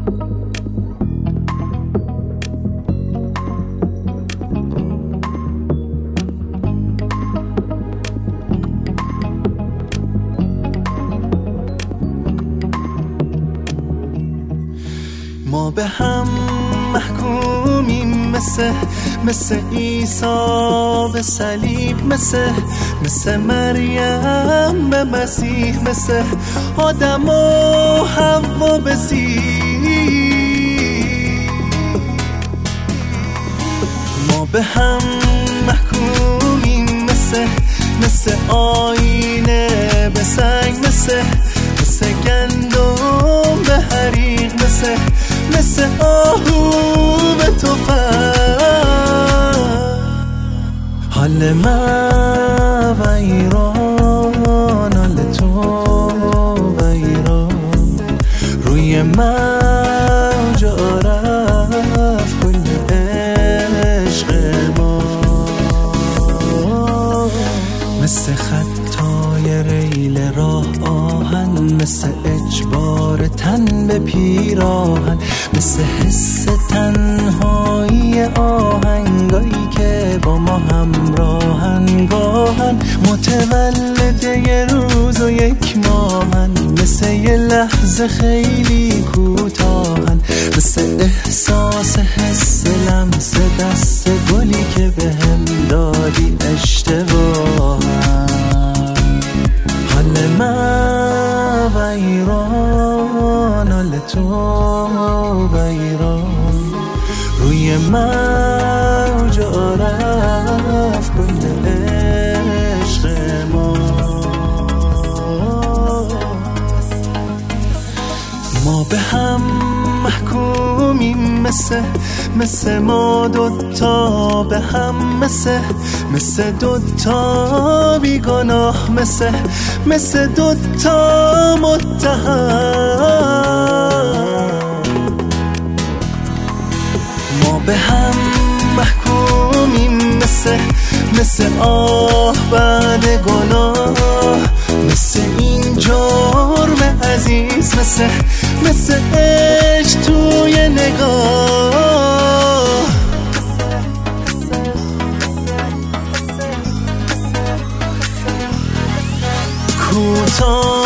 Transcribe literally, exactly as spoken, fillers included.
ما به هم محکومیم مثل مثل عیسی به صلیب، مثل مثل مریم به مسیح، مثل آدم و حوا به سیح. ما به هم محکومیم مثل مثل آینه به سنگ، مثل مثل گندم به حریق، مثل مثل آهو به تفنگ. حال من و ایران، حال تو و ایران، روی من جا رفت کل عشق ما. مثل خطای ریل راه آهن، مثل اجبار تن به پیراهن، مثل حس تنهایی آهنگایی که با ما همراهن، گاهن متولد یه روز و یک ماهن، مثل یه لحظه خیلی کوتاهن، مثل احساس حس لمس دست گلی که به هم دادی اشتباهن. حال من و ایران، حال تو و ایران، روی من جا رفت کل عشق ما. ما به هم محکومیم مثل مثل ما دوتا به هم، مثل مثل دوتا بیگناه، مثل مثل دوتا متهم. ما به هم محکومیم مثل مثل آه بعد گناه، مثل این جرم عزیز، مثل مثل عشق توی نگاه. کوتاه